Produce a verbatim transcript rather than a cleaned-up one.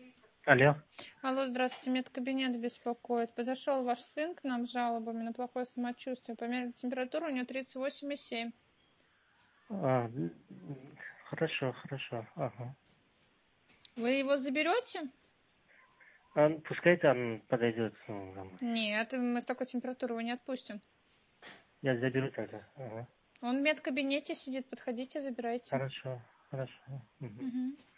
Алло. Алло, здравствуйте, медкабинет беспокоит. Подошел ваш сын к нам с жалобами на плохое самочувствие. Померили температуру, у него тридцать восемь и семь. А, м, хорошо, хорошо. Ага. Вы его заберете? А, пускай там подойдет. Ну, там. Нет, мы с такой температурой его не отпустим. Я заберу тогда. Ага. Он в медкабинете сидит, подходите, забирайте. Хорошо, хорошо. Мгм. Мгм.